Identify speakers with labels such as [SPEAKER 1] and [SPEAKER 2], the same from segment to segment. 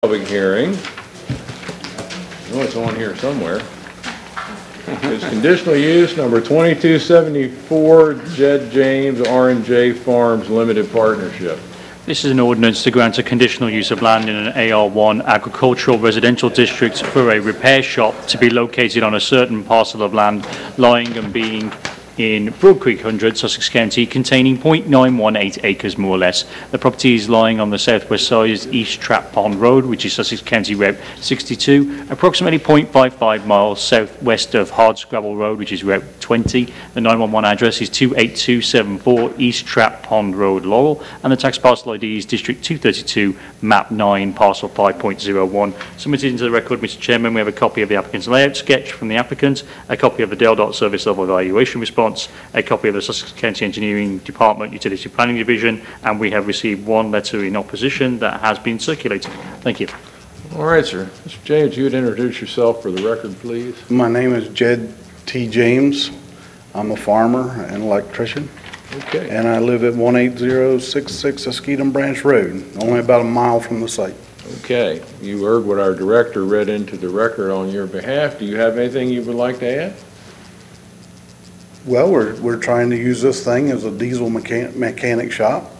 [SPEAKER 1] Public hearing. Oh, it's on here somewhere. It's conditional use number 2274, Jed James R&J Farms Limited Partnership.
[SPEAKER 2] This is an ordinance to grant a conditional use of land in an AR1 agricultural residential district for a repair shop to be located on a certain parcel of land lying and being in Broad Creek 100, Sussex County, containing 0.918 acres more or less. The property is lying on the southwest side of East Trap Pond Road, which is Sussex County Route 62, approximately 0.55 miles southwest of Hardscrabble Road, which is Route 20. The 911 address is 28274 East Trap Pond Road, Laurel, and the tax parcel ID is District 232, Map 9, Parcel 5.01. Submitted into the record, Mr. Chairman, we have a copy of the applicant's layout sketch from the applicant, a copy of the Dale Dot Service Level Evaluation Response, a copy of the Sussex County Engineering Department Utility Planning Division, and we have received one letter in opposition that has been circulated. Thank you.
[SPEAKER 1] All right, sir. Mr. James, you would introduce yourself for the record, please.
[SPEAKER 3] My name is Jed T. James. I'm a farmer and electrician,
[SPEAKER 1] Okay.
[SPEAKER 3] and I live at 18066 Askeaton Branch Road, only about a mile from the site.
[SPEAKER 1] Okay. You heard what our director read into the record on your behalf. Do you have anything you would like to add?
[SPEAKER 3] Well, we're trying to use this thing as a diesel mechanic shop.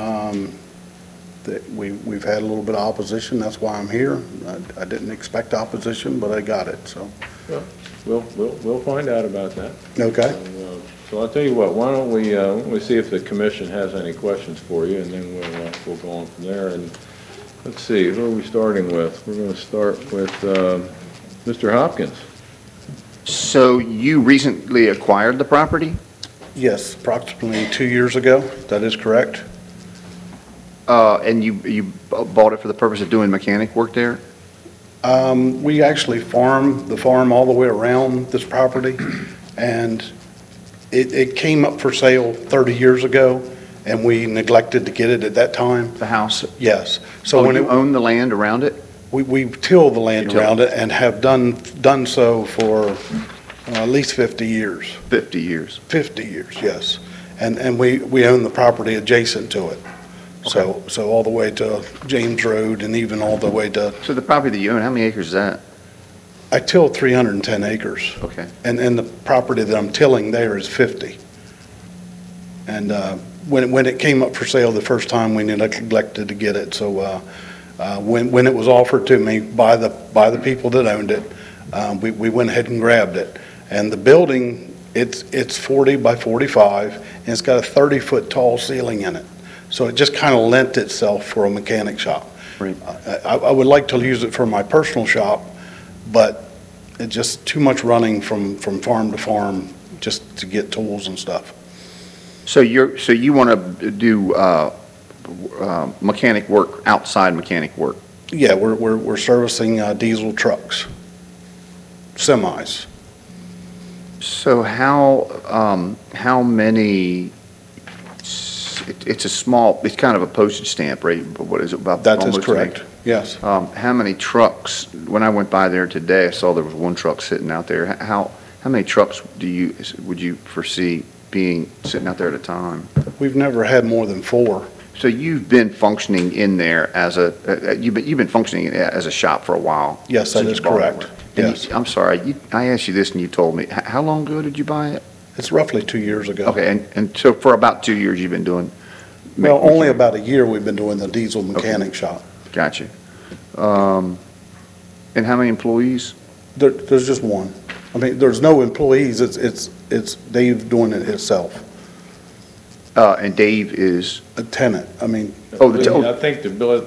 [SPEAKER 3] We've had a little bit of opposition, that's why I'm here. I didn't expect opposition, but I got it, so.
[SPEAKER 1] Well, we'll find out about that.
[SPEAKER 3] Okay.
[SPEAKER 1] So I'll tell you what, why don't we see if the commission has any questions for you, and then we'll go on from there. And let's see, who are we starting with? We're going to start with Mr. Hopkins.
[SPEAKER 4] So you recently acquired the property?
[SPEAKER 3] Yes, approximately 2 years ago, that is correct.
[SPEAKER 4] And you bought it for the purpose of doing mechanic work there?
[SPEAKER 3] We actually farm the farm all the way around this property, and it came up for sale 30 years ago, and we neglected to get it at that time.
[SPEAKER 4] The house?
[SPEAKER 3] Yes. So when
[SPEAKER 4] you own the land around it?
[SPEAKER 3] we till the land around it and have done so for at least 50 years.
[SPEAKER 4] 50 years.
[SPEAKER 3] 50 years, yes. And we own the property adjacent to it.
[SPEAKER 4] Okay.
[SPEAKER 3] So all the way to James Road and even all the way to,
[SPEAKER 4] So the property that you own, how many acres is that?
[SPEAKER 3] I till 310 acres.
[SPEAKER 4] Okay.
[SPEAKER 3] And the property that I'm tilling there is 50. And when it came up for sale the first time, we neglected to get it. So when it was offered to me by the people that owned it, we went ahead and grabbed it. And the building, it's 40 by 45, and it's got a 30-foot tall ceiling in it. So it just kind of lent itself for a mechanic shop.
[SPEAKER 4] Right.
[SPEAKER 3] I would like to use it for my personal shop, but it's just too much running from farm to farm just to get tools and stuff.
[SPEAKER 4] So you want to do mechanic work, outside mechanic work?
[SPEAKER 3] Yeah, we're servicing diesel trucks, semis.
[SPEAKER 4] So how many? It's a small. It's kind of a postage stamp, right? What is it about?
[SPEAKER 3] That is
[SPEAKER 4] almost
[SPEAKER 3] correct. Yes.
[SPEAKER 4] How many trucks? When I went by there today, I saw there was one truck sitting out there. How many trucks would you foresee being sitting out there at a time?
[SPEAKER 3] We've never had more than 4.
[SPEAKER 4] So you've been functioning in there as you've been functioning as a shop for a while.
[SPEAKER 3] Yes, that is correct. Yes.
[SPEAKER 4] I'm sorry. I asked you this and you told me. How long ago did you buy it?
[SPEAKER 3] It's roughly 2 years ago.
[SPEAKER 4] Okay, and so for about 2 years you've been doing.
[SPEAKER 3] Well, only about a year we've been doing the diesel mechanic shop.
[SPEAKER 4] Gotcha. And how many employees?
[SPEAKER 3] There's just one. I mean, there's no employees. It's Dave doing it himself.
[SPEAKER 4] And Dave is?
[SPEAKER 3] A tenant. I mean.
[SPEAKER 1] I think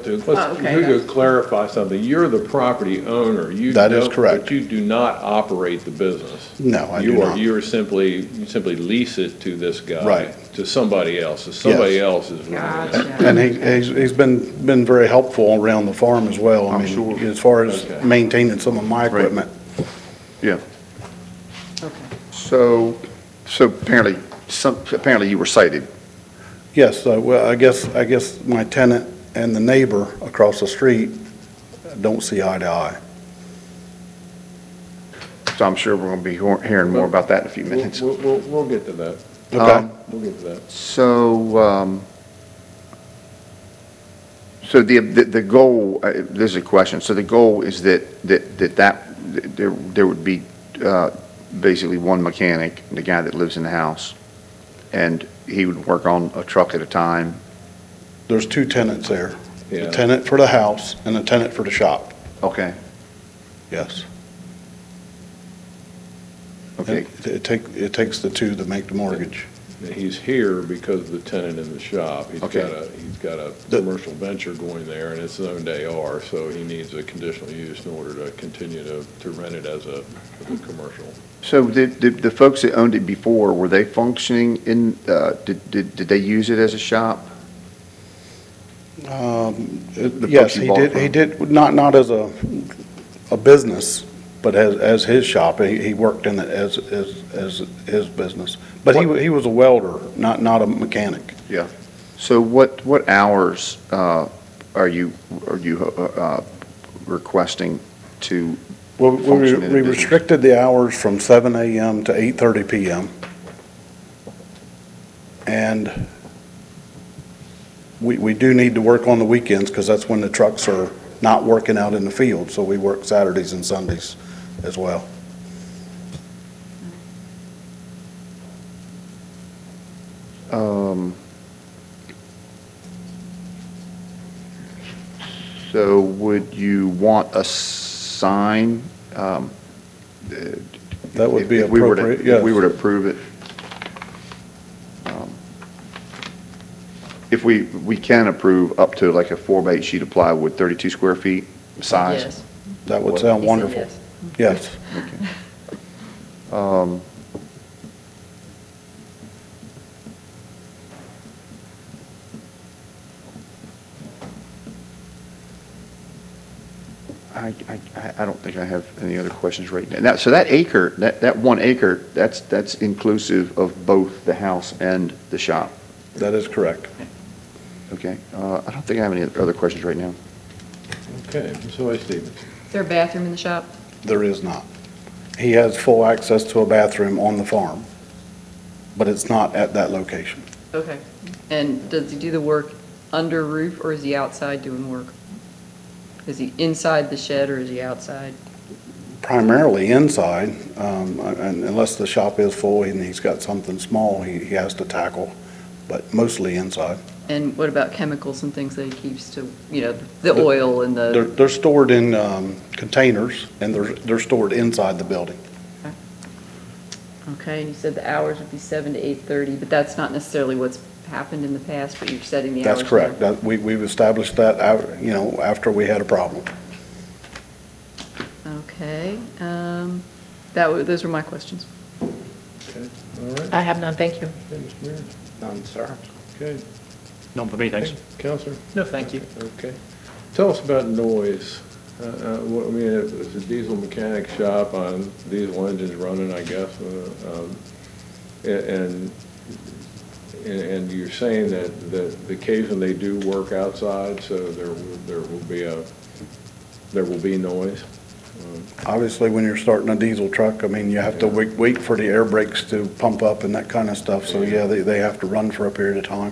[SPEAKER 1] to clarify something, you're the property owner.
[SPEAKER 3] That is correct.
[SPEAKER 1] But you do not operate the business.
[SPEAKER 3] No, I do not.
[SPEAKER 1] You simply lease it to this guy.
[SPEAKER 3] Right.
[SPEAKER 1] To somebody else. So somebody else is running it.
[SPEAKER 3] And he's been very helpful around the farm as well.
[SPEAKER 4] I'm
[SPEAKER 3] I mean,
[SPEAKER 4] sure.
[SPEAKER 3] as far as maintaining some of my equipment.
[SPEAKER 4] Yeah. Okay. So apparently you were cited.
[SPEAKER 3] Yes, well, I guess my tenant and the neighbor across the street don't see eye to eye.
[SPEAKER 4] So I'm sure we're going to be hearing more about that in a few minutes.
[SPEAKER 1] We'll get to that.
[SPEAKER 3] Okay.
[SPEAKER 1] We'll get to that.
[SPEAKER 4] So So the goal, this is a question, so the goal is there would be basically one mechanic, the guy that lives in the house, and he would work on a truck at a time?
[SPEAKER 3] There's two tenants there.
[SPEAKER 1] Yeah.
[SPEAKER 3] A tenant for the house and a tenant for the shop,
[SPEAKER 4] Okay,
[SPEAKER 3] yes.
[SPEAKER 4] okay.
[SPEAKER 3] It takes the two to make the mortgage.
[SPEAKER 1] He's here because of the tenant in the shop. He's
[SPEAKER 4] Okay.
[SPEAKER 1] got a commercial venture going there, and it's owned AR, so he needs a conditional use in order to continue to rent it as a commercial.
[SPEAKER 4] So the folks that owned it before, were they functioning in, did they use it as a shop?
[SPEAKER 3] Yes,
[SPEAKER 4] folks you
[SPEAKER 3] he
[SPEAKER 4] bought
[SPEAKER 3] did,
[SPEAKER 4] from?
[SPEAKER 3] he did, not as a business, but as his shop. He worked in it as his business. But he was a welder, not a mechanic.
[SPEAKER 4] Yeah. So what hours are you requesting to
[SPEAKER 3] Well,
[SPEAKER 4] function in
[SPEAKER 3] we
[SPEAKER 4] the business?
[SPEAKER 3] restricted the hours from 7 a.m. to 8:30 p.m. And we do need to work on the weekends because that's when the trucks are not working out in the field. So we work Saturdays and Sundays as well. So
[SPEAKER 4] would you want a sign?
[SPEAKER 3] that would be
[SPEAKER 4] if we were to-
[SPEAKER 3] appropriate, yes.
[SPEAKER 4] If we were to approve it? If we can approve up to like a 4x8 sheet of plywood, 32 square feet size?
[SPEAKER 5] Yes.
[SPEAKER 3] That would sound
[SPEAKER 5] He said
[SPEAKER 3] wonderful.
[SPEAKER 5] yes.
[SPEAKER 3] Yes.
[SPEAKER 4] I don't think I have any other questions right now. So that acre, that 1 acre, that's inclusive of both the house and the shop?
[SPEAKER 3] That is correct.
[SPEAKER 4] Okay. I don't think I have any other questions right now.
[SPEAKER 1] Okay, Ms. Hoy Stevens.
[SPEAKER 5] Is there a bathroom in the shop?
[SPEAKER 3] There is not. He has full access to a bathroom on the farm, but it's not at that location.
[SPEAKER 5] Okay. And does he do the work under roof, or is he outside doing work? Is he inside the shed, or is he outside?
[SPEAKER 3] Primarily inside, and unless the shop is full and he's got something small he has to tackle, but mostly inside.
[SPEAKER 5] And what about chemicals and things that he keeps to, the oil and the,
[SPEAKER 3] They're stored in containers, and they're stored inside the building.
[SPEAKER 5] okay, and you said the hours would be 7 to 8:30, but that's not necessarily what's happened in the past, but you're setting the hours
[SPEAKER 3] That's correct.
[SPEAKER 5] now.
[SPEAKER 3] We've established that, after we had a problem.
[SPEAKER 5] Okay, those were my questions.
[SPEAKER 1] Okay, all right.
[SPEAKER 6] I have none, thank you.
[SPEAKER 1] Okay, Mr. Mayor.
[SPEAKER 3] None, sir.
[SPEAKER 1] Okay.
[SPEAKER 2] None for me, thanks.
[SPEAKER 1] Counselor?
[SPEAKER 6] No, thank you.
[SPEAKER 1] Okay. Tell us about noise. It's a diesel mechanic shop on diesel engines running, I guess. And you're saying that occasionally they do work outside, so there will be noise?
[SPEAKER 3] Obviously, when you're starting a diesel truck, you have to wait for the air brakes to pump up and that kind of stuff. So, yeah, they have to run for a period of time.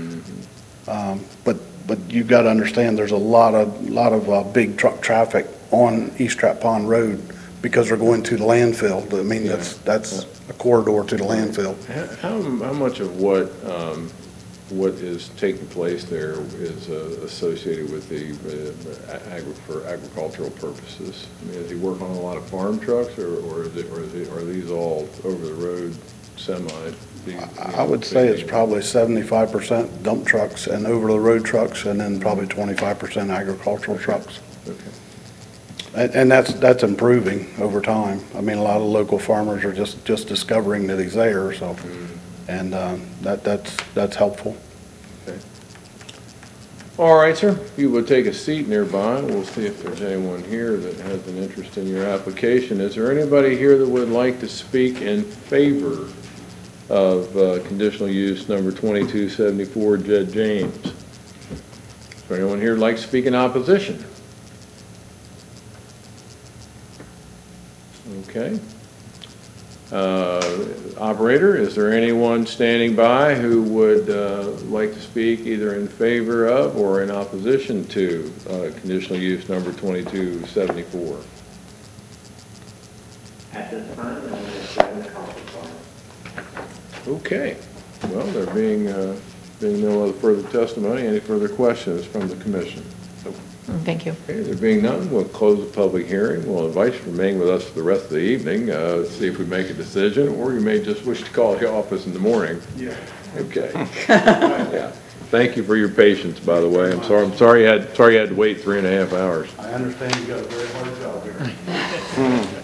[SPEAKER 3] But you've got to understand, there's a lot of big truck traffic on East Trap Pond Road because they're going to the landfill. That's a corridor to the landfill.
[SPEAKER 1] How much of what is taking place there is associated with for agricultural purposes? Does he work on a lot of farm trucks, or are these all over the road semi?
[SPEAKER 3] I would say it's probably 75% dump trucks and over-the-road trucks, and then probably 25% agricultural trucks.
[SPEAKER 1] Okay.
[SPEAKER 3] And that's improving over time. A lot of local farmers are just discovering that he's there, so, and that's helpful.
[SPEAKER 1] Okay. All right, sir. If you would take a seat nearby, we'll see if there's anyone here that has an interest in your application. Is there anybody here that would like to speak in favor of conditional use number 2274, Jed James? Is there anyone here who'd like to speak in opposition? Okay. Operator, is there anyone standing by who would like to speak either in favor of or in opposition to conditional use number 2274?
[SPEAKER 6] At this time, I'm going to stay in the conference line.
[SPEAKER 1] Okay. Well, there being no other further testimony, any further questions from the commission?
[SPEAKER 7] Thank you.
[SPEAKER 1] Okay, there being none, we'll close the public hearing. We'll invite you to remain with us for the rest of the evening, see if we make a decision, or you may just wish to call the office in the morning. Yeah. Okay. Yeah. Thank you for your patience, by the way. I'm sorry you had to wait 3.5 hours.
[SPEAKER 3] I understand you got a very hard job here.